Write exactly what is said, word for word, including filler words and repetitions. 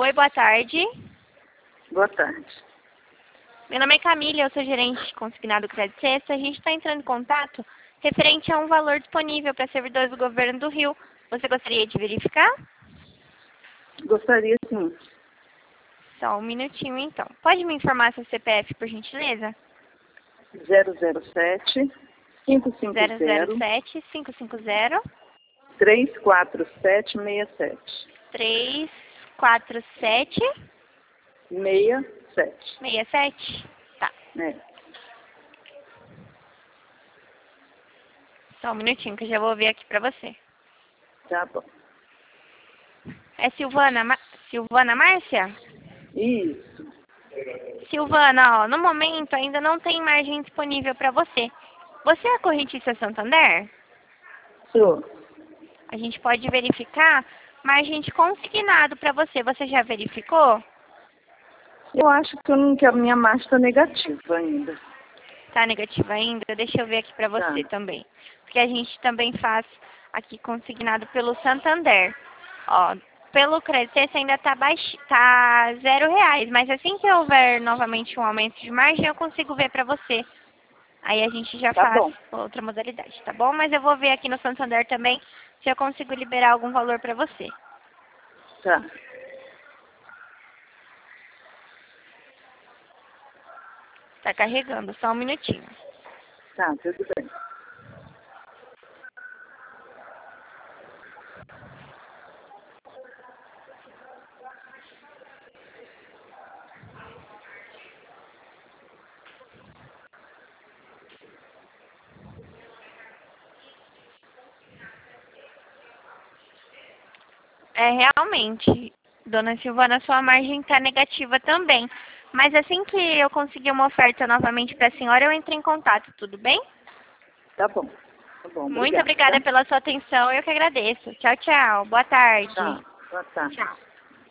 Oi, boa tarde. Boa tarde. Meu nome é Camila, eu sou gerente consignado Crédito Sexta. A gente está entrando em contato referente a um valor disponível para servidores do governo do Rio. Você gostaria de verificar? Gostaria sim. Só um minutinho, então. Pode me informar seu C P F, por gentileza? zero zero sete, cinco cinco zero zero zero, sete, cinco cinco zero, três quatro sete seis sete. três quatro sete seis sete. seis sete. Tá. É. Só um minutinho que eu já vou ver aqui para você. Tá bom. É Silvana, Ma... Silvana Márcia? Isso. Silvana, ó, no momento ainda não tem margem disponível para você. Você é a correntista Santander? Sou. A gente pode verificar margem de consignado para você. Você já verificou? Eu acho que eu não quero minha marcha tá negativa ainda. Tá negativa ainda? Deixa eu ver aqui para você Tá. também. Porque a gente também faz aqui consignado pelo Santander. Ó, pelo Crédito ainda tá baixo, tá zero reais. Mas assim que houver novamente um aumento de margem, eu consigo ver para você. Aí a gente já Tá faz bom. outra modalidade, tá bom? Mas eu vou ver aqui no Santander também se eu consigo liberar algum valor para você. Tá. Tá carregando, só um minutinho. Tá, tudo bem. É, realmente, dona Silvana, sua margem está negativa também. Mas assim que eu conseguir uma oferta novamente para a senhora, eu entro em contato, tudo bem? Tá bom. Tá bom, Muito obrigada. obrigada pela sua atenção, eu que agradeço. Tchau, tchau. Boa tarde. Tá. Boa tarde. Tchau.